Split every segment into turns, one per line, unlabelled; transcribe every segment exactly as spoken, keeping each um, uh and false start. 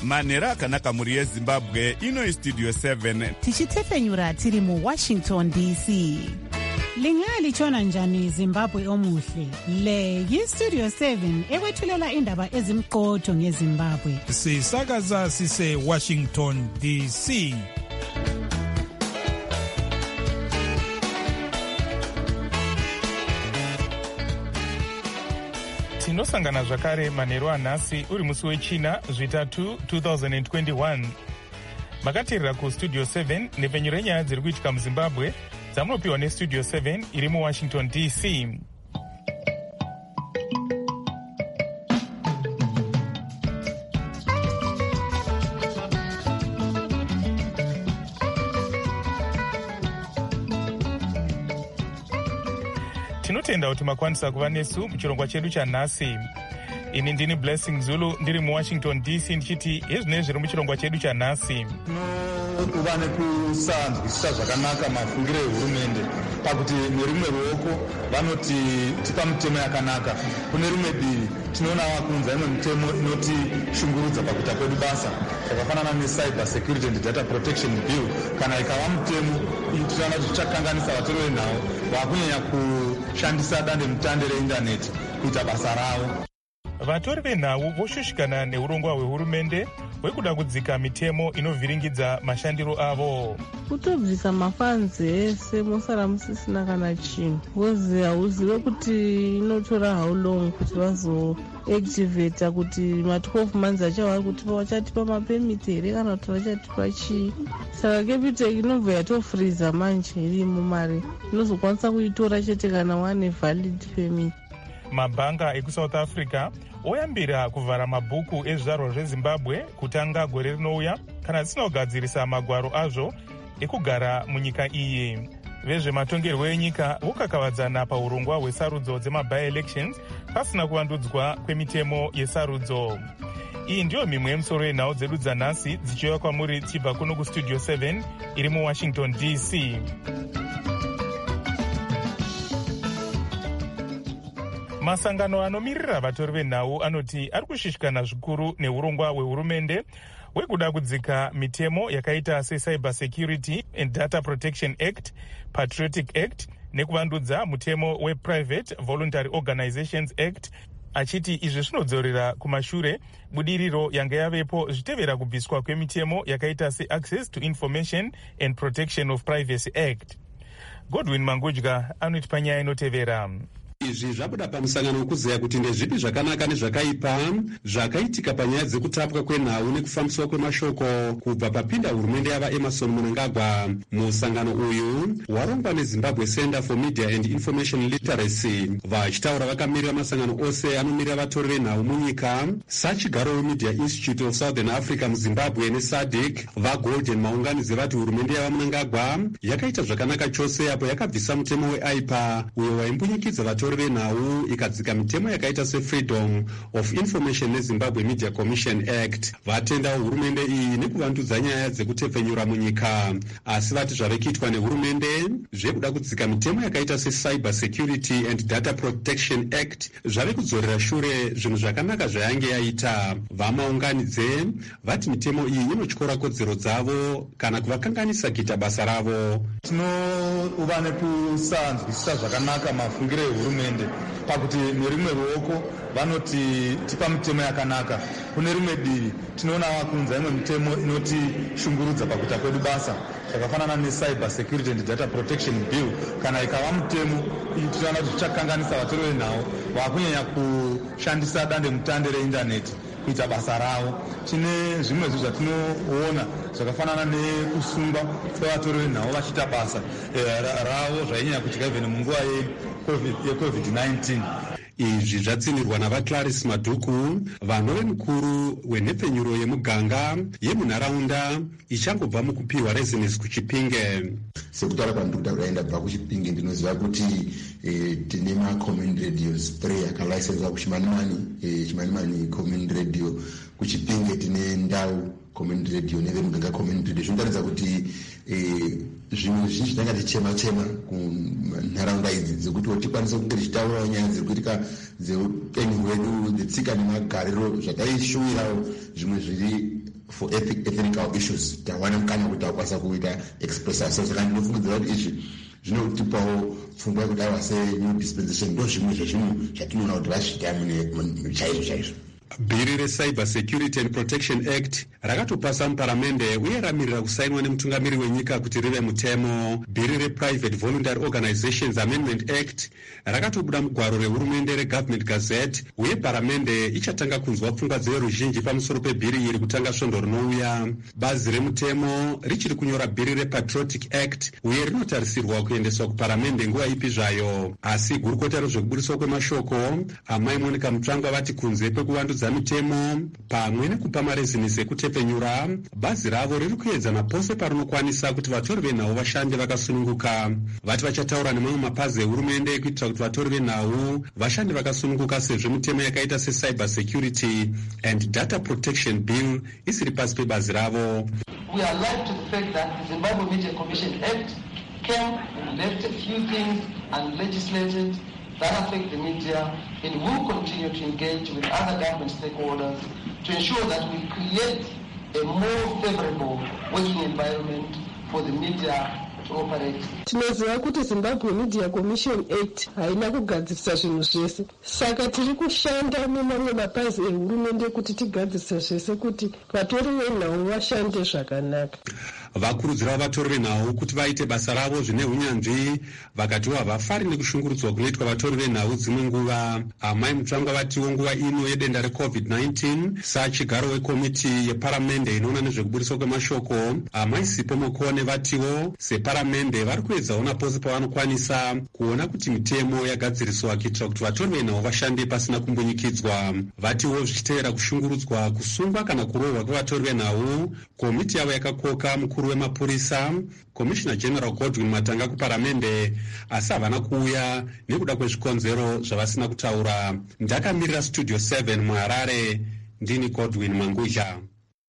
manhero akanaka mhuri yezimbabwe. Ino istudio seven
tichitefenyura tiri muwashington D C. Lingalitshona njani Zimbabwe omuhle? Le yistudio seven ekwethulela indaba ezimqotho ngeZimbabwe.
Sisakaza sise Washington D C.
Tinosangana zvakare manheru anhasi uri musi wechina zvitatu two thousand twenty-one. Makateerera kustudio seven nepfenyuro yenyaya dziri kuitika muZimbabwe dzamunopiwa nestudio seven iri muwashington D C. Tinotenda kuti makwanisa kuva nesu muchirongwa chedu chanhasi. Ini ndini Blessing Zulu ndiri muwashington D C ndichiti hezvinezvi zviri muchirongwa chedu chanhasi.
Kuva nekusanzwisisa zvakanaka mafungiro ehurumende pakuti nerimwe ruoko vanoti tipa mitemo yakanaka, kune rimwe divi tinoona vakunza imwe mitemo inotishungurudza pakuita kwedu basa zvakafanana necyber security and data protection bill. Kana ikava mutemo tinoona kuti tichakanganisa vatoro venhau vakunyanya kushandisa dande mutande reindaneti kuita basa ravo.
Vatori venhau voshushikana neurongwa hwehurumende hwekuda kudzika mitemo inovhiringidza mashandiro avo.
Kutobvisa mafanzi ese mosara musisina kana chinhu, wozi hauzive kuti inotora how long kuti vazoactivata kuti ma twelve months achavari kutipa vachatipa mapemiti here kana kuti vachatipa chii. Saka Capitec inobva yatofriza manje irimo mari inozokwanisa kuitora chete kana wane valid permit.
Mabhanga ekuSouth Africa oyambira kuvhara mabhuku ezvizvarwa zveZimbabwe kutanga gore rinouya kana zvisina kugadzirisa magwaro azvo ekugara munyika iyi. Vezvematongerwo enyika vokakavadzana paurongwa hwesarudzo dzemabi-elections pasina kuvandudzwa kwemitemo yesarudzo. Iyi ndiyo mimwe yemusoro yenhau dzedu dzanhasi dzichiuya kwamuri tichibva kuno kustudio seven iri muwashington D C. Masangano anomirira vatori venhau anoti ari kushushikana zvikuru neurongwa hwehurumende hwekuda kudzika mitemo yakaita seCyber Security and Data Protection Act, Patriotic Act nekuvandudza mutemo wePrivate Voluntary Organizations Act, achiti izvi zvinodzorera kumashure budiriro yanga yavepo zvitevera kubviswa kwemitemo yakaita seAccess to Information and Protection of Privacy Act. Godwin Mangudya anoti panyaya inotevera.
Izvi zvabuda pamusangano wekuzeya kuti ndezvipi zvakanaka nezvakaipa zvakaitika panyaya dzekutapwa kwenhau nekufambiswa kwemashoko kubva papinda hurumende yava Emerson Mnangagwa. Musangano uyu warongwa neZimbabwe Center for Media and Information Literacy. Vachitaura vakamirira masangano ose anomirira vatori venhau munyika sachigaro weMedia Institute of Southern Africa muZimbabwe neSADC vaGolden maunganizi vati hurumende yava Mnangagwa yakaita zvakanaka chose apo yakabvisa mutemo weI P A uyo waimbunyikidza vatori venhau ikadzika mitemo yakaita seFreedom of Information neZimbabwe Media Commission Act. Vatendawo hurumende iyi nekuvandudza nyaya dzekutepfenyura munyika, asi vati zvave kuitwa nehurumende zvekuda kudzika mitemo yakaita seCyber Security and Data Protection Act zvave kudzorera shure zvinhu zvakanaka zvayange yaita. Vamaunganidze vati mitemo iyi inotyora kodzero dzavo kana kuvakanganisa kuita basa ravo.
Tinova nekusanzwisisa zvakanaka mafungiro ehurumende pakuti nerimwe ruoko vanoti tipa mitemo yakanaka, kune rimwe divi tinoona vakunza imwe mitemo inotishungurudza pakuita kwedu basa zvakafanana neCyber Security and Data Protection Bill. Kana ikava mutemo tinoona kuti tichakanganisa vatori venhau vakunyanya kushandisa dande mutande reindaneti kuita basa ravo. Tine zvimwe zvo zvatinoona zvakafanana nekusungwa kwevatori venhau vachiita basa ravo zvainyanya kuitika even munguva yeCovid nineteen.
Izvi zvatsinirwa navaClarice Madhuku, vanove mukuru wenhepfenyuro yemuganga yemunharaunda ichangobva mukupiwa residence kuChipinge.
Sekutaura kwandikuda kudaenda kubva kuChipinge ndinoziva kuti eh, tine ma-community radio spray yakalaisenzwa kuChimanimani, eh, Chimanimani community radio. Kuchipinge tine ndau community radio nevemuganga community radio. Zvinotaridza kuti eh, zvimwe zvinhu zvinenge tichema chema kunharaunda idzi dzekuti tikwanise kunge tichitaurawo nyaya dziri kuitika dzeupenyu hwedu, dzetsika nemagariro zvakaishuwirawo zvimwe zviri for ethnical issues tawana mukanya kuti akwanisa kuita expressa so saka ndinofungidzira kuti izvi zvinotipawo pfungwa yekuti aiwa senew dispensation ndo zvimwe zvezvinhu zvatinoona kuti vazviita mune chaizvo chaizvo.
Bhiri reCyber Security and Protection Act rakatopasa muparamende uye ramirira kusainwa nemutungamiri wenyika kuti rive mutemo. Bhiri rePrivate Voluntary Organizations Amendment Act rakatobuda mugwaro rehurumende reGovernment Gazette uye paramende ichatanga kunzwa pfungwa dzeruzhinji pamusoro pebhiri iri kutanga svondo rinouya. Bazi remutemo richiri kunyora bhiri rePatriotic Act uye rinotarisirwa kuendeswa kuparamende nguva ipi zvayo, asi gurukota rezvekubudiswa kwemashoko Amai Monica Mutsvangwa vati kunze kwekuvandu za mitemo pamwe nekupa marezinesi ekutepfenyura, bazi ravo riri kuedzana pose parinokwanisa kuti vatori venhau vashande vakasununguka. Vati vachataura nemamwe mapazi ehurumende kuitira kuti vatori venhau vashande vakasununguka sezvo mitemo yakaita seCyber Security and Data Protection Bill isiri pasi pebazi ravo.
We are alive to the fact that the Zimbabwe Media Commission Act came and left a few things unlegislated that affect the media, and will continue to engage with other government stakeholders to ensure that we create a more favorable working environment for the media to operate.
Tinoziva kuti Zimbabwe Media Commission Act haina kugadzirisa zvinhu zvese, saka tiri kushanda nemamwe mapazi ehurumende kuti tigadzirisa zvese kuti vatori venhau vashande zvakanaka.
Vakurudzira vatori venhau kuti vaite basa ravo zvine unyanzvi, vakati havafari nekushungurudzwa kunoitwa vatori venhau dzimwe nguva. Amai Mutsvangwa vatiwo nguva ino yedenda reCovid nineteen sachigaro wekomiti yeparamende inoona nezvekubudiswa kwemashoko, Amai Sipo Mokone vatiwo separamende vari kuedzaona pose pavanokwanisa kuona kuti mitemo yagadziriswa kuitira kuti vatori venhau vashande pasina kumbunyikidzwa. Vatiwo zvichiteera kushungurudzwa, kusungwa kana kurohwa kwevatori venhau, komiti yavo yakakoka mukuru wemapurisa, Commissioner General Godwin Matanga kuparamende, asi havana kuuya nekuda kwezvikonzero zvavasina kutaura. Ndakamirira Studio seven muHarare, ndini Godwin Manguja.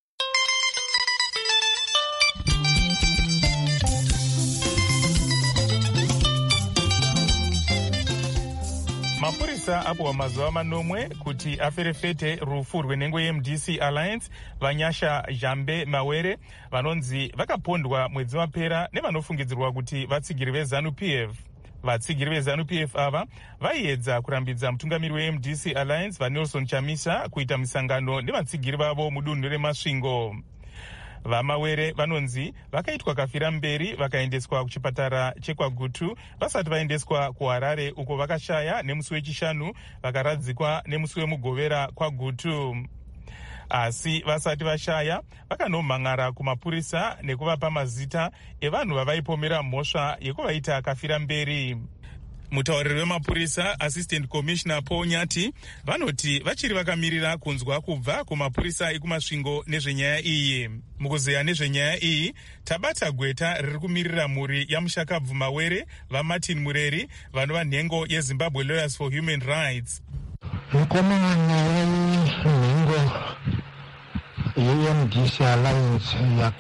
Mapurisa apuwa mazuva manomwe kuti aferefete rufu rwenhengo yeM D C Alliance Vanyasha Jambe Mawere vanonzi vakapondwa mwedzi wapera nevanofungidzirwa kuti vatsigiri veZANU P F. Vatsigiri veZANU P F ava vaiedza kurambidza mutungamiri weM D C Alliance vaNelson Chamisa kuita misangano nevatsigiri vavo mudunhu reMasvingo. Vamawere vanonzi vakaitwa kafira mberi vakaendeswa kuchipatara chekwaGutu vasati vaendeswa kuHarare uko vakashaya nemusi wechishanu vakaradzikwa nemusi wemugovera kwaGutu. Asi vasati vashaya vakanomhan'ara kumapurisa nekuvapa mazita evanhu vavaipomera mhosva yekuvaita kafira mberi. Mutauriri wemapurisa Assistant Commissioner Paul Nyati vanoti vachiri vakamirira kunzwa kubva kumapurisa ekumasvingo nezvenyaya iyi. Mukuzeya nezvenyaya iyi tabata gweta riri kumirira mhuri yaMushakabvu Mawere vaMartin Mureri vanova nhengo yeZimbabwe Lawyers for Human Rights.
Mukomana wenhengo yeM D C Alliance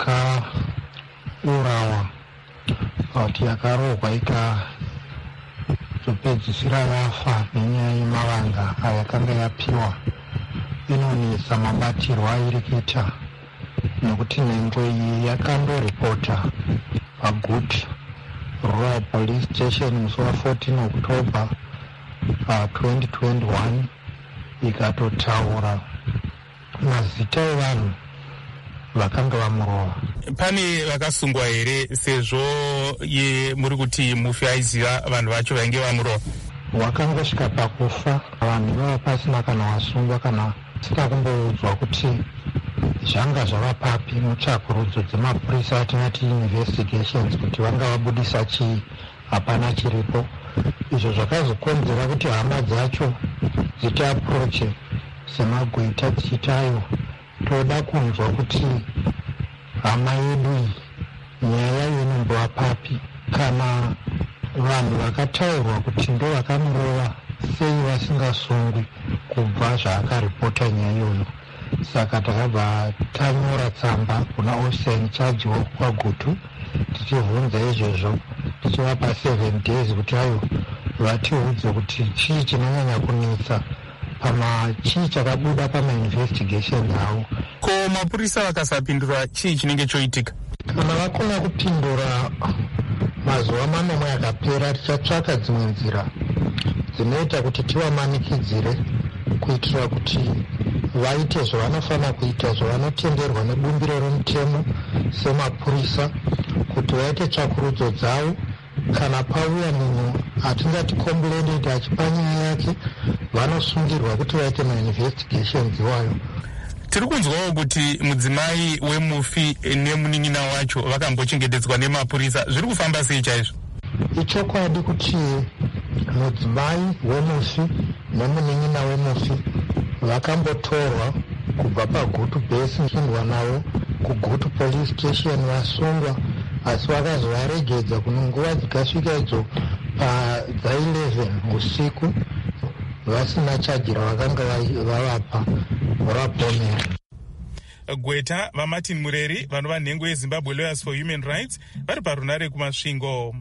yakaurawa kuti yakarohwa ika zopedzisira yafa nenyaya yemavanga ayakanga yapiwa inonesa mabatirwo airi kuita, nekuti nhengo iyi yakandoripota paGutu Rural Police Station musi wa14 October uh, twenty twenty-one ikatotaura mazita evanhu vakanga vamurova.
Pane vakasungwa here sezvo ye muri kuti mufi aiziva vanhu vacho vainge vamurova?
Wakangosvika pakufa vanhu vava pasina kana wasungwa kana sika kumboudzwa kuti zvanga zvava papi mutsvakurudzo dzemapurisa atinoti investigations kuti vanga vabudisa chii, hapana chiripo. Izvo zvakazokonzera kuti hama dzacho dziti aproche semagwita dzichitayo toda kunzwa kuti hama yedu iyi nyaya inombova papi, kana vanhu vakataurwa kuti ndo vakamurova sei vasingasungwi kubva zvaakaripota nyaya iyoyo. Saka takabva tanyora tsamba kuna officer in charge kwaGutu tichibvunza izvozvo, tichivapa seven days kuti ayo vatiudze kuti chii chinonyanya kunetsa, pama chii chakabuda pamainvestigations avo
Ko mapurisa vakasapindura, chii chinenge choitika?
Kana vakona kupindura mazuva manomwe akapera, tichatsvaka dzimwe nzira dzinoita kuti tivamanikidzire kuitira kuti vaite zvavanofanira kuita, zvavanotenderwa nebumbiro remutemo semapurisa, kuti vaite tsvakurudzo dzavo. Kana pauya munhu atingati complainant achipa nyaya yake, vanosungirwa kuti vaite mainvestigations iwayo.
Tiri kunzwawo kuti mudzimai wemufi nemunin'ina wacho vakambochengetedzwa nemapurisa. Zviri kufamba sei chaizvo?
Ichokwadi kuti mudzimai wemufi nemunin'ina wemufi vakambotorwa kubva pagutu base kindwa navo kugutu police station vasungwa, asi vakazovaregedza kuno nguva dzikasvika idzo padza eleven usiku vasina chaji ravakanga vavapa vavapomera.
Gweta vaMartin Mureri vanova nhengo yeZimbabwe Lawyers for Human Rights vari parunare kumasvingo.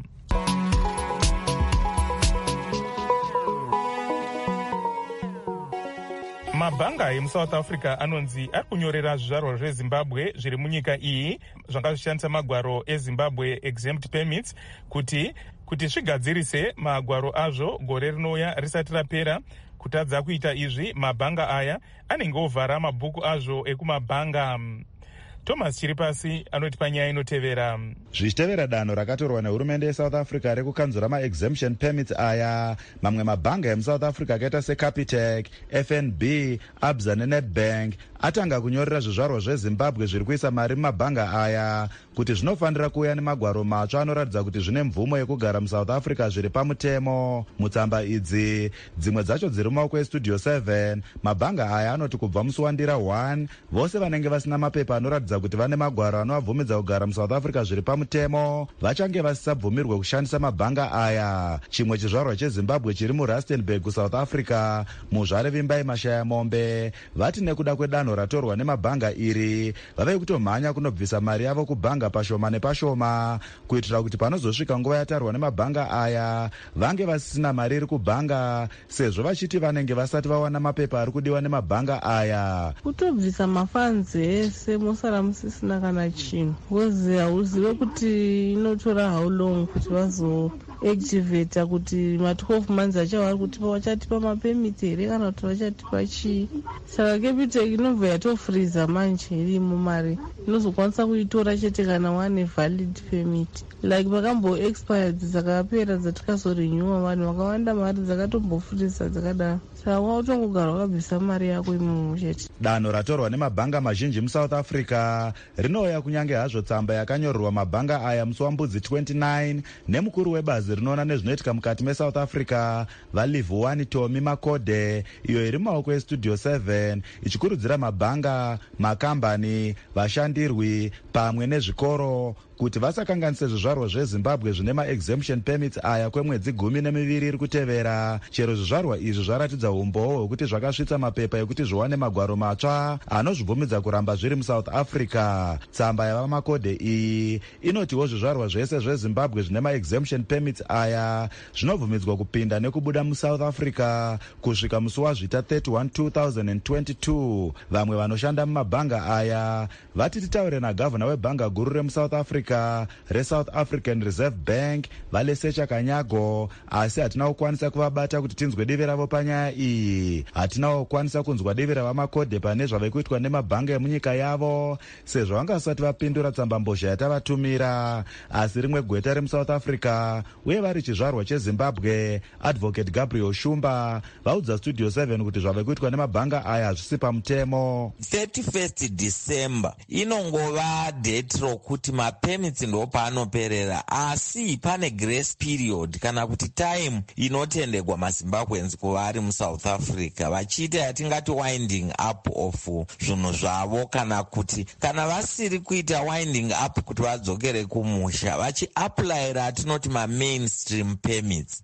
Mabhanga emuSouth Africa anonzi ari kunyorera zvizvarwa zveZimbabwe zviri munyika iyi zvanga zvishandisa magwaro eZimbabwe exempt permits kuti kuti zvigadzirise magwaro azvo gore rinouya risati rapera. Kutadza kuita izvi, mabhanga aya anenge ovhara mabhuku azvo ekumabhanga. Thomas Chiripasi anoti panyaya inotevera.
Zvichitevera danho rakatorwa nehurumende yeSouth Africa rekukanzura ma-exemption permits aya, mamwe mabhanga emuSouth Africa akaita seCapitec, F N B, Absa neNedbank atanga kunyorera zvizvarwa zveZimbabwe zviri kuisa mari mumabhanga aya kuti zvinofanira kuuya nemagwaro matsva anoratidza kuti zvine mvumo yekugara muSouth Africa zviri pamutemo. Mutsamba idzi dzimwe dzacho dziri mumaoko eStudio seven, mabhanga aya anoti kubva musi wandira one vose vanenge vasina mapepa anoratidza kuti vane magwaro anovabvumidza kugara muSouth Africa zviri pamutemo vachange vasisabvumirwe kushandisa mabhanga aya. Chimwe chizvarwa cheZimbabwe chiri muRustenburg, South Africa, muzvare Vimbai Mashaya Mombe vati nekuda kwedanho ratorwa nemabhanga iri vave kutomhanya kunobvisa mari yavo kubhanga pashoma nepashoma kuitira kuti panozosvika nguva yatarwa nemabhanga aya vange vasisina mari iri kubhanga, sezvo vachiti vanenge vasati vawana mapepa ari kudiwa nemabhanga aya.
Kutobvisa mafanzi ese mosara musisina kana chinhu, wozi hauzive kuti inotora how long kuti vazoactivata, kuti ma-twelve months acho vari kutipa vachatipa mapemiti here kana kuti vachatipa chii. Saka Capitec inobva yatofriza manje irimo mari inozokwanisa kuitora chete kana wane valid permit, like vakambo expired dzakapera dzatikazorinyuwa vanhu vakawanda mari dzakatombofriza dzakadaro. Saka wautongogara wakabvisa mari yako imomo chete.
Danho ratorwa nemabhanga mazhinji muSouth Africa rinouya kunyange hazvo tsamba yakanyorerwa mabhanga aya musi waMbudzi twenty-nine nemukuru webazi rinoona nezvinoitika mukati meSouth Africa vaLivhuwani Tomi Makode, iyo iri mumaoko eStudio seven ichikurudzira mabhanga, makambani, vashandirwi pamwe nezvikoro kuti vasakanganise zvizvarwa zveZimbabwe zvine ma-exemption permits aya kwemwedzi gumi nemiviri iri kutevera. Chero zvizvarwa izvi zvaratidza umbowo hwekuti zvakasvitsa mapepa ekuti zviwane magwaro matsva anozvibvumidza kuramba zviri muSouth Africa. Tsamba yavaMakode iyi inotiwo zvizvarwa zvese zveZimbabwe zvine ma-exemption permits aya zvinobvumidzwa kupinda nekubuda muSouth Africa kusvika musi wazvita thirty-one two thousand twenty-two. Vamwe vanoshanda mumabhanga aya vati titaure nagavhana webhanga guru remuSouth Africa reSouth African Reserve Bank Valesecha Kanyago, asi hatina kukwanisa kuvabata kuti tinzwe divi ravo panyaya iyi. Hatina kukwanisa kunzwa divi ravaMakode pane zvave kuitwa nemabhanga emunyika yavo, sezvo vangasati vapindura tsamba mbozha yatavatumira. Asi rimwe gweta remuSouth Africa uye vari chizvarwa cheZimbabwe, Advocate Gabriel Shumba, vaudza Studio seven kuti zvave kuitwa nemabhanga aya hazvisi pamutemo.
thirty-first December inongova date rokuti mapermits ndo paanoperera, asi pane grace period kana kuti time inotendegwa maZimbabweans kuva ari muSouth Africa vachiita yatingati winding up of zvinhu zvavo, kana kuti kana vasiri kuita winding up kuti vadzokere kumusha vachiaplyira atinoti mamail mainstream permits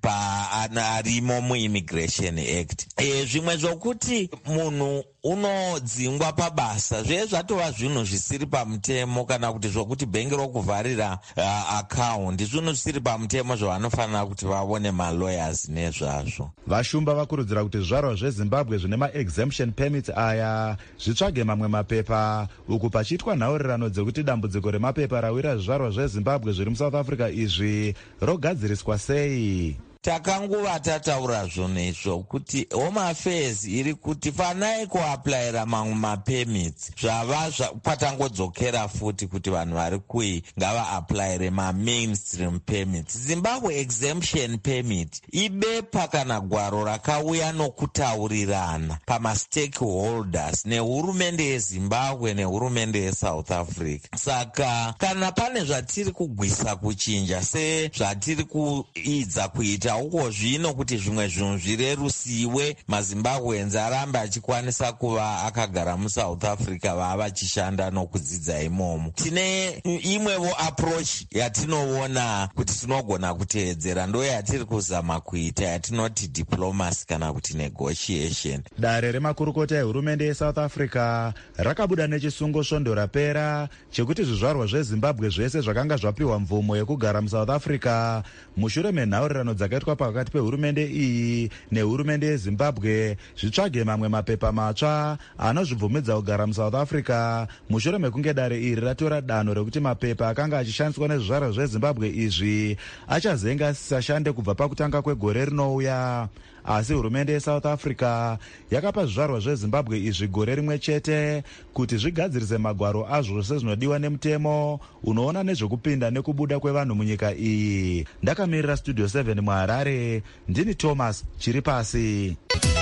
paarimo muimmigration act. E, zvimwe zvokuti munhu unodzingwa pabasa zve zvatova zvinhu zvisiri pamutemo, kana kuti zvokuti bhengi rokuvharira uh, akaundi zvinhu zvisiri pamutemo zvavanofanira kuti vaone malawyers nezvazvo.
Vashumba vakurudzira kuti zvizvarwa zvezimbabwe zvine maexemption permits aya zvitsvage mamwe mapepa, uku pachiitwa nhaurirano dzekuti dambudziko remapepa rawira zvizvarwa zvezimbabwe zviri musouth africa izvi rogadziriswa sei.
Takanguva tataura zvonhu izvo kuti Home Affairs iri kuti fanai kuaplayira mamwe mapemits zvava patangodzokera futi kuti vanhu vari kui ngavaaplayire mamainstream permits. Zimbabwe exemption permit ibepa kana gwaro rakauya nokutaurirana pamastakeholders nehurumende yeZimbabwe nehurumende yeSouth Africa. Saka kana pane zvatiri kugwisa kuchinja sezvatiri kuidza kuita uko zvino kuti zvimwe zvinhu zvirerusiwe, maZimbabweans arambe achikwanisa kuva akagara muSouth Africa vava vachishanda nokudzidza imomo. Tine imwewo approach yatinoona kuti tinogona kuteedzera, ndo yatiri kuzama kuita yatinoti diplomacy kana kuti negotiation.
Dare remakurukota ehurumende yeSouth Africa rakabuda nechisungo svondo rapera chekuti zvizvarwa zveZimbabwe zvese zvakanga zvapiwa mvumo yekugara muSouth Africa mushure menhaurirano dzakaitwa pakati pehurumende iyi nehurumende yeZimbabwe zvitsvage mamwe mapepa matsva anozvibvumidza kugara muSouth Africa mushure mekunge dare iri ratora danho rekuti mapepa akanga achishandiswa nezvizvarwa zveZimbabwe izvi achazenga asisashande kubva pakutanga kwegore rinouya. Asi hurumende yeSouth Africa yakapa zvizvarwa zveZimbabwe izvi gore rimwe chete kuti zvigadzirise magwaro azvo sezvinodiwa nemutemo unoona nezvekupinda nekubuda kwevanhu munyika iyi. Ndakamirira Studio seven muHarare, ndini Thomas Chiripasi.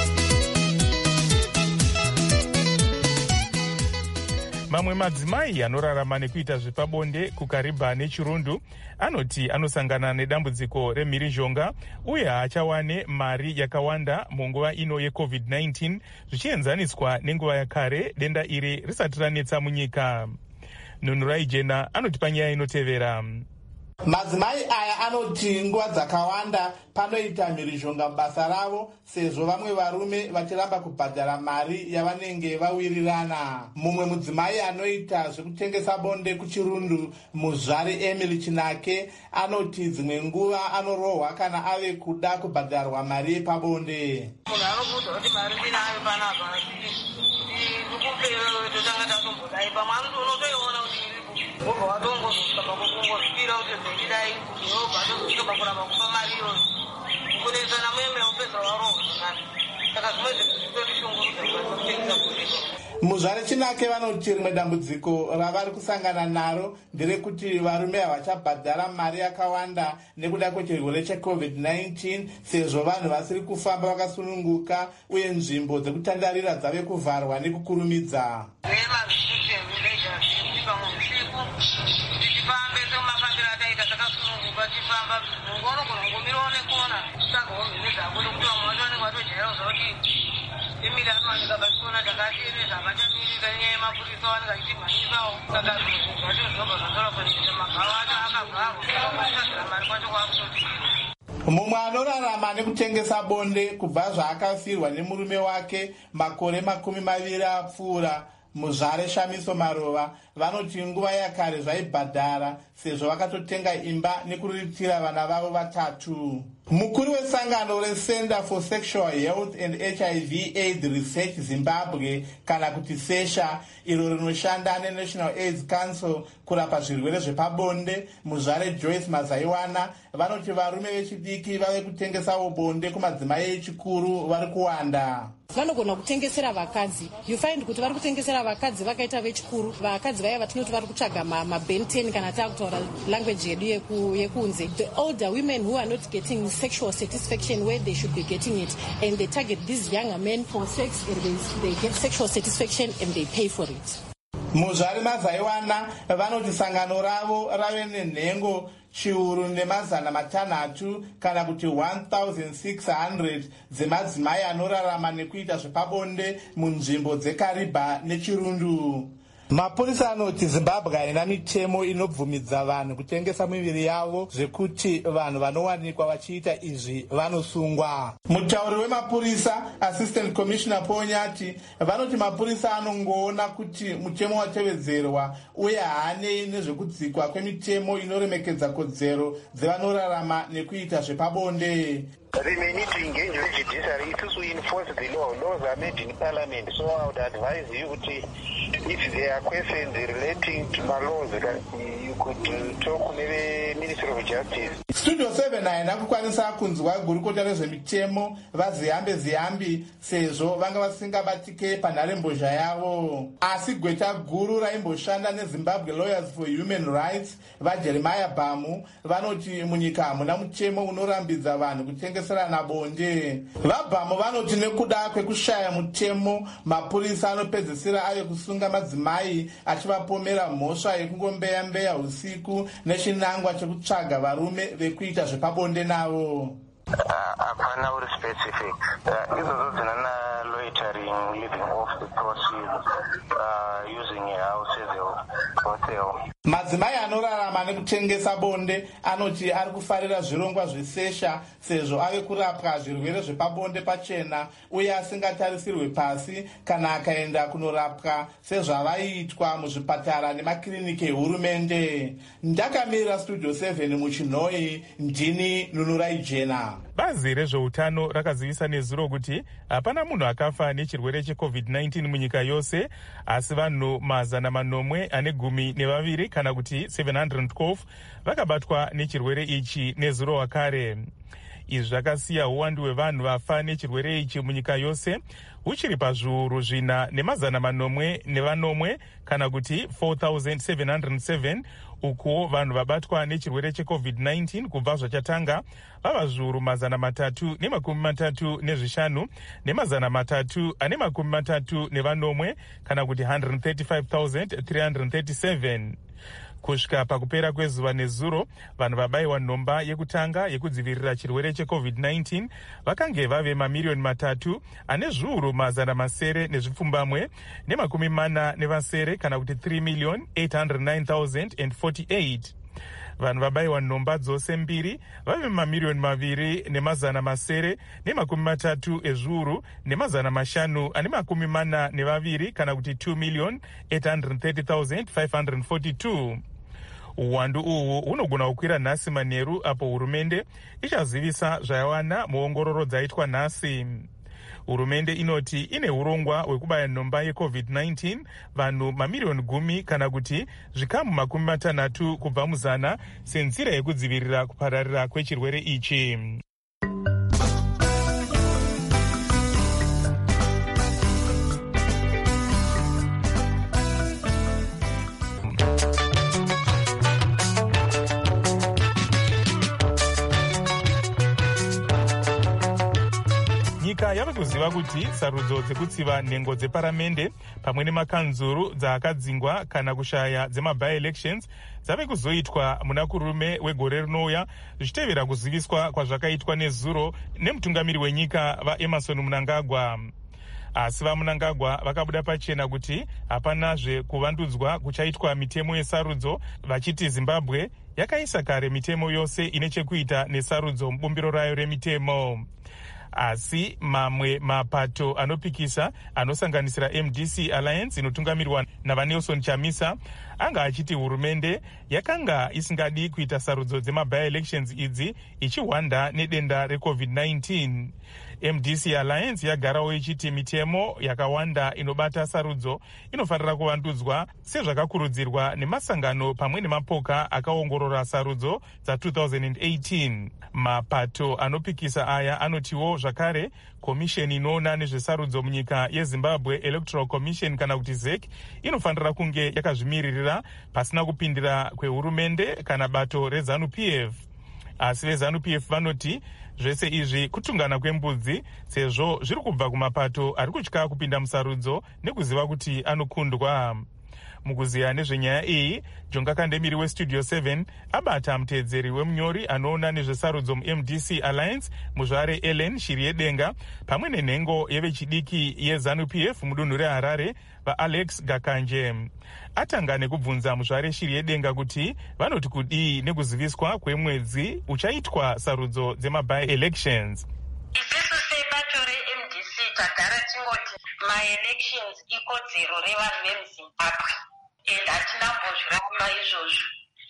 Mamwe madzimai anorarama nekuita zvepabonde kuKariba neChirundu anoti anosangana nedambudziko remhirizhonga uye haachawane mari yakawanda munguva ino yecovid nineteen zvichienzaniswa nenguva yakare denda iri risati ranetsa munyika. Nunurai Jena anoti panyaya inotevera.
Madzimai aya anoti nguva dzakawanda panoita mhirizhonga mubasa ravo sezvo vamwe varume vachiramba kubhadhara mari yavanenge vawirirana. Mumwe mudzimai anoita zvekutengesa bonde kuChirundu, Muzvari Emily Chinake, anoti dzimwe nguva anorohwa kana ave kuda kubhadharwa mari yepabonde.
Munhu anokuudza kuti mari ndinayo panapa ndikupera totanga tatombodai pamwe anoti unotoiona kuti wobva watongozosvika pakungozvipira kuti zvekidai inobva tozosvika pakuramba kupa mari iyoyo kunesana mueme upedza warohwa zvakare. Saka zvimwe zvinhu zvitotishungurudza kutengesa bonde.
Muzvari Chinake vanoti rimwe dambudziko ravari kusangana naro nderekuti varume havachabhadhara mari yakawanda nekuda kwechirwere checovid nineteen sezvo vanhu vasiri kufamba vakasununguka uye nzvimbo dzekutandarira dzave kuvharwa nekukurumidza.
Tifambe semafambiro ataita takasununguka tifamba unogona kungomirawo nekona tagaomhene dzako nokuti vamwe vacho vanenge vatojaira zvakuti emiri anowanika vachiona takatieneza vachamirira nyaya yemapurisa wanenge achitimhanyisawo saka zvacho zvinobva zvatorafanira magaro acho akavharwa vakutasira mari kwacho kwakutoti.
Mumwe anorarama nekutengesa bonde kubva zvaakafirwa nemurume wake makore makumi maviri apfuura, Muzvare Shamiso Marova, vanoti nguva yakare zvaibhadhara sezvo vakatotenga imba nekuriritira vana vavo vatatu. Mukuru wesangano reCenter for Sexual Health and H I V AIDS Research Zimbabwe kana kuti SESHA, iro rinoshanda neNational AIDS Council kurapa zvirwere zvepabonde, Muzvare Joyce Mazaiwana, vanoti varume vechidiki vave kutengesawo bonde kumadzimai echikuru vari kuwanda.
Vanogona kutengesera vakadzi. You find kuti vari kutengesera vakadzi vakaita vechikuru. Vakadzi vaya vatinoti vari kutsvaga mabenten kana takutaura language yedu yekunze. The older women who are not getting sexual satisfaction where they should be getting it, and they target these younger men for sex, and they, they get sexual satisfaction and they pay for it.
Muzvari Mazaiwana vanoti sangano ravo rave nenhengo chiuru nemazana matanhatu kana kuti one thousand six hundred dzemadzimai anorarama nekuita zvepabonde munzvimbo dzeKariba neChirundu. mapurisa anoti zimbabwe haina mitemo inobvumidza vanhu kutengesa miviri yavo zvekuti vanhu vanowanikwa vachiita izvi vanosungwa. Mutauri wemapurisa assistant commissioner Ponyati vanoti mapurisa anongoona kuti mutemo watevedzerwa uye haanei nezvekudzikwa kwemitemo inoremekedza kodzero dzevanorarama nekuita zvepabonde.
They may need to engage with the judiciary. It is to enforce the law. Laws are made in parliament. So I would advise you to, if there are questions relating to my laws, you could talk with the Ministry of Justice.
Studio seven haina kukwanisa kunzwa gurukota rezvemitemo vaziyambe ziyambi sezvo vanga vasingabatike panharembozha yavo. Asi gweta guru raimboshanda neZimbabwe Lawyers for Human Rights vaJeremiah Bhamu vanoti munyika hamuna mutemo unorambidza vanhu kutengeserana bonde. VaBhamu vanoti nekuda kwekushaya mutemo mapurisa anopedzisira ave kusunga madzimai achivapomera mhosva yekungombeya-mbeya usiku nechinangwa chekutsvaga varume vekuita zvepabonde navo.
Hapana uri specific. Izvozo dzinana loitering, living off the proceeds, uh, using a house as a hotel.
Madzimai anorarama nekutengesa bonde anoti ari kufarira zvirongwa zvesesha sezvo ave kurapwa zvirwere zvepabonde pachena uye asingatarisirwe pasi kana akaenda kunorapwa sezvavaitwa muzvipatara nemakiriniki ehurumende. Ndakamirira Studio seven muChinoi, ndini Nunurai Jena.
Bazi rezveutano rakazivisa nezuro kuti hapana munhu akafa nechirwere checovid nineteen munyika yose, asi vanhu mazana manomwe ane gumi nevaviri kana kuti seven hundred twelve vakabatwa nechirwere ichi nezuro wakare. Izvi zvakasiya uwandu hwevanhu vafa nechirwere ichi munyika yose huchiri pazviuru zvina nemazana manomwe nevanomwe kana kuti four thousand seven hundred seven, uko vanhu vabatwa nechirwere checovid nineteen kubva zvachatanga vava zviuru mazana matatu nemakumi matatu nezvishanu nemazana matatu ane makumi matatu nevanomwe kana kuti one hundred thirty-five thousand three hundred thirty-seven. Kusvika pakupera kwezuva nezuro, vanhu vabayiwa nhomba yekutanga yekudzivirira chirwere checovid nineteen vakange vave mamiriyoni matatu ane zviuru mazana masere nezvipfumbamwe nemakumi mana nevasere kana kuti three million eight hundred nine thousand forty-eight. Vanhu vabayiwa nhomba dzose mbiri vave mamiriyoni maviri nemazana masere nemakumi matatu ezviuru nemazana mashanu ane makumi mana nevaviri kana kuti two million eight hundred thirty thousand five hundred forty-two. Uwandu uhu hunogona kukwira nhasi manheru apo hurumende ichazivisa zvayawana muongororo dzaitwa nhasi. Hurumende inoti ine urongwa hwekubaya nhomba yecovid nineteen vanhu mamiriyoni gumi kana kuti zvikamu makumi matanhatu kubva muzana senzira yekudzivirira kupararira kwechirwere ichi. Nyika yava kuziva kuti sarudzo dzekutsiva nhengo dzeparamende pamwe nemakanzuru dzaakadzingwa kana kushaya dzemabi-elections dzave kuzoitwa muna kurume wegore rinouya zvichitevera kuziviswa kwazvakaitwa nezuro nemutungamiri wenyika vaEmmerson Mnangagwa. Asi vaMnangagwa vakabuda pachena kuti hapanazve kuvandudzwa kuchaitwa mitemo yesarudzo, vachiti Zimbabwe yakaisa kare mitemo yose ine chekuita nesarudzo mubumbiro rayo remitemo. Asi mamwe mapato anopikisa anosanganisira M D C Alliance inotungamirwa navaNelson Chamisa anga achiti hurumende yakanga isingadi kuita sarudzo dzemabi-elections idzi ichihwanda nedenda recovid nineteen. M D C Alliance yagarawo ichiti mitemo yakawanda inobata sarudzo inofanira kuvandudzwa sezvakakurudzirwa nemasangano pamwe nemapoka akaongorora sarudzo dza two thousand eighteen. Mapato anopikisa aya anotiwo zvakare komisheni inoona nezvesarudzo munyika yeZimbabwe Electoral Commission kana kuti Z E C inofanira kunge yakazvimiririra pasina kupindira kwehurumende kana bato reZANU P F. Asi veZANU P F vanoti zvese izvi kutungana kwembudzi sezvo zviri kubva kumapato ari kutya kupinda musarudzo nekuziva kuti anokundwa. Mukuziya nezvenyaya iyi, Jonga Kandemiri westudio seven abata muteedzeri wemunyori anoona nezvesarudzo mu-M D C Alliance muzvare Ellen Shiriedenga pamwe nenhengo yevechidiki yeZANU-P F mudunhu reHarare vaAlex Gakanje. Atanga nekubvunza muzvare Shiriedenga kuti vanoti kudii nekuziviswa kwemwedzi uchaitwa sarudzo dzema-by-elections.
Isusu sebato re-M D C tagara tingoti ma-elections ikodzero revanhu vemuZimbabwe, and hatina mbozviramba izvozvo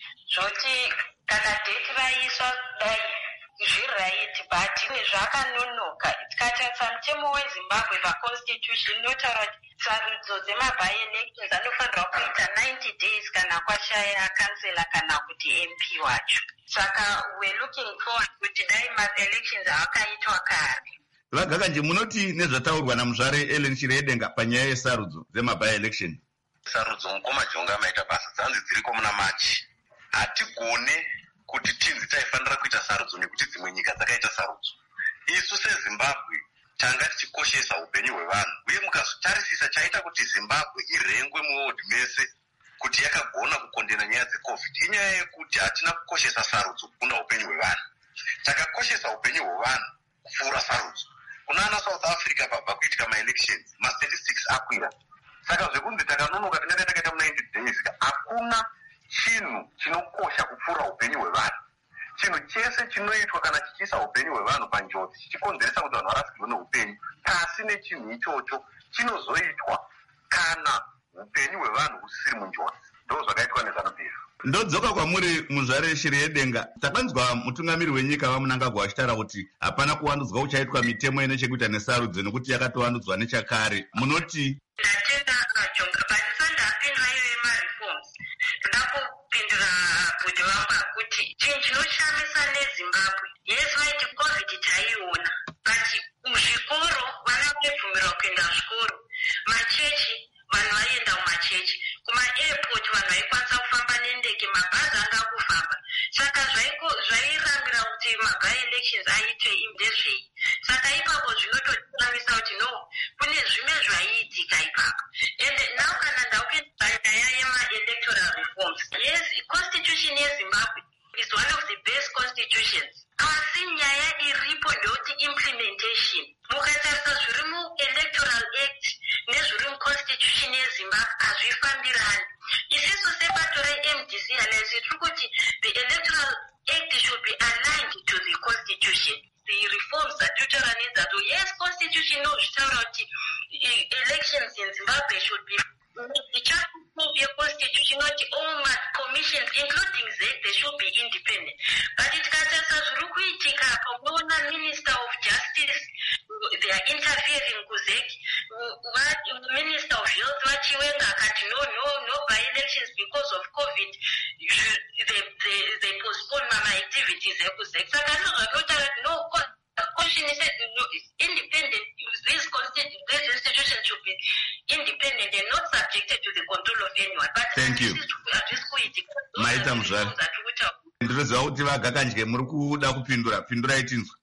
zvoti kana date vaiswa dai zviright, but zvakanonoka. Tikatarisa mutemo weZimbabwe paconstitution inotaura kuti sarudzo dzema-by-elections anofanira kuita ninety days kana kwashaya kansela kana kuti M P wacho. Saka we're looking forward kuti dai ma-elections akaitwa kare.
Vagakanje, munoti nezvataurwa namuzvare Ellen Shiriedenga panyaya yesarudzo dzema-by-election?
Sarudzo mukoma Jonga maita basa dzanzi dziriko muna Machi. Hatigone kuti tinzi taifanira kuita sarudzo nekuti dzimwe nyika dzakaita sarudzo. Isu seZimbabwe tanga tichikoshesa upenyu hwevanhu, uye mukazotarisisa chaita kuti Zimbabwe irengwe muworld mese kuti yakagona kukondena nyaya dzeCovid inyaya yekuti hatina kukoshesa sarudzo kukunda upenyu hwevanhu. Takakoshesa upenyu hwevanhu kupfuura sarudzo. Kunana South Africa pabva kuitika ma-elections, ma-statistics akwira. Saka zvekunzi takanonoka tinenge takaita mu-ninety days, hakuna chinhu chinokosha kupfuura upenyu hwevanhu. Chinhu chese chinoitwa kana chichiisa upenyu hwevanhu panjodzi, chichikonzeresa kuti vanhu varasikirwe neupenyu, pasi nechinhu ichocho chinozoitwa kana upenyu hwevanhu husiri munjodzi. Ndo zvakaitwa neZANU-P F.
Ndodzoka kwamuri muzvare Shiriedenga, takanzwa mutungamiri wenyika vaMunangagwa vachitaura kuti hapana kuwandudzwa kuchaitwa mitemo ine chekuita nesarudzo nekuti yakatowandudzwa nechakare. Munoti?
Ndatenda Jonga, but sandapindura iyo yema-reforms. Ndoda kupindura bhudhi vangu kuti chinhu chinoshamisa neZimbabwe, yes vaiti COVID taiona, but muzvikoro vana vaibvumirwa kuenda zvikoro, machechi vanhu vaienda kumachechi, kuma-airport vanhu vaikwanisa kufamba nendege, mabhazi anga kufamba. Saka zvairangira kuti ma-by-elections aitwe ndezvei. Saka ipapo zvinototiramisa kuti no, kune zvimwe zvaiitika ipapo. And now kana ndaupinda nyaya yema-electoral reforms, yes, constitution yeZimbabwe is one of the best constitutions. Asi nyaya iripo ndoti implementation. Mukatarisa zviri mu-electoral act nezviri mu-constitution yeZimbabwe hazvifambirani. Isiso sebato re-M D C Alliance tiri kuti the electoral act should be aligned to the constitution. The reforms that you tell me that, yes, constitution no zvitaura kuti elections in Zimbabwe should be the chapter of your constitution, not all my commissions, including Z, they should be independent. But it can't zviri kuitika pamuona Minister of Justice, they are interfering kuzek, Minister of Health vachiwenga akati no, no, no by-elections because of COVID, they, they, they postpone my activities ekuzek. Saka ndozvanotaura no, constitution is independent, these these institutions should be independent and not subjected to the control of anyone. But
thank you. Maita muzvare. Ndinoziva kuti Vagakanje muri kuda kupindura, pindurai tinzwa.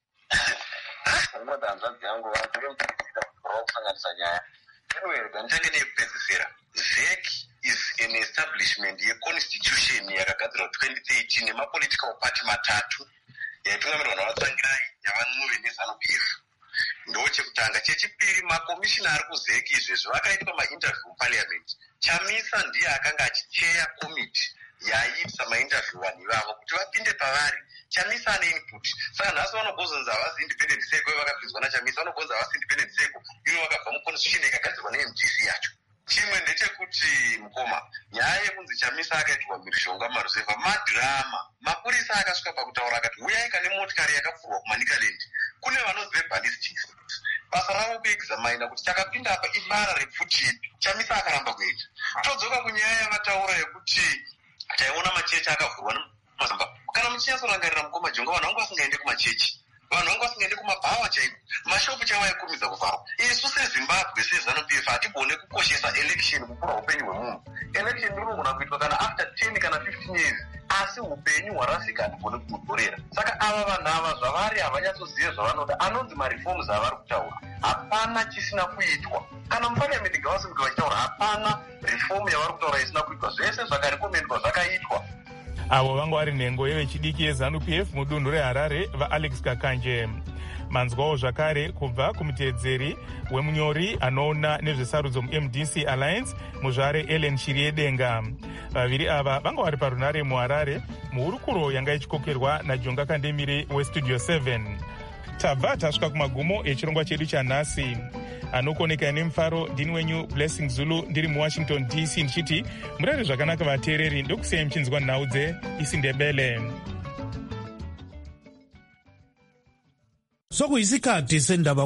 Ngoda hanzvadzi yangu vakusanganisa nyaya. Anyway, ndichange neipedzisira. Z E C is an establishment yeconstitution yakagadzirwa twenty thirteen nemapolitical party matatu yaitungamirirwa navatsangirai yavanhuve neZANU-P F. Ndo chekutanga. Chechipiri, makomishina ari kuZ E C izvezvi vakaitwa mainterview muparliament. Chamisa ndiye akanga achicheya komiti yaiitisa mainterview vanhu ivavo kuti vapinde pavari. Chamisa ane input. Saka nhasi vanogozonzi havasi independent seko vakapinzwa naChamisa, vanogozonzi havasi independent seko ivo vakabva muconstitution ikagadzirwa ne-M D C yacho. Chimwe ndechekuti mukoma, nyaya yekunzi Chamisa akaitirwa mhirizhonga maruzevha madhirama. Mapurisa akasvika pakutaura akati uyai kane motikari yakapfurwa kumanikaland. Kune vanonzi ballistics. Basa ravo kuexamina kuti chakapinda apa ibara repfuti. Chamisa akaramba kuita. Todzoka kunyaya yavataura yekuti taiona machechi akavhurwa nemazamba. Kana muchinyatsorangarira mukoma Jonga, vanhu vangu vasingaende kumachechi. vanhu vanga vasingaende kumabhawa chaiko, mashopu chaivo aikurumidza kuvharwa. Isu sezimbabwe seZANU-P F hatigone kukoshesa election kukura upenyu hwemunhu. Election inogona kuitwa kana after ten kana fifteen years, asi upenyu hwarasika hatigone kumutorera. Saka ava vanhu ava zvavari havanyatsoziva zvavanoda, anonzi mareforms avari kutaura hapana chisina kuitwa. Kana muparliament gavasimbi vachitaura hapana reform yavari kutaura isina kuitwa, zvese zvakarekomendwa zvakaitwa.
Avo vanga vari nhengo yevechidiki yeZANU-P F mudunhu reHarare vaAlex Kakanje. Manzwawo zvakare kubva kumutedzeri wemunyori anoona nezvesarudzo muM D C Alliance muzvare Ellen Shiriedenga. Vaviri ava vanga vari parunare muHarare muhurukuro yanga ichikokerwa naJonga Kandemire weStudio seven. Tabva tasvika kumagumo echirongwa chedu chanhasi. Anokoneka nemufaro ndini wenyu Blessing Zulu ndiri muWashington D C ndichiti murare zvakanaka vateereri, ndokusiyai muchinzwa nhau dze isiNdebele.
Sokuyisikhathi sendaba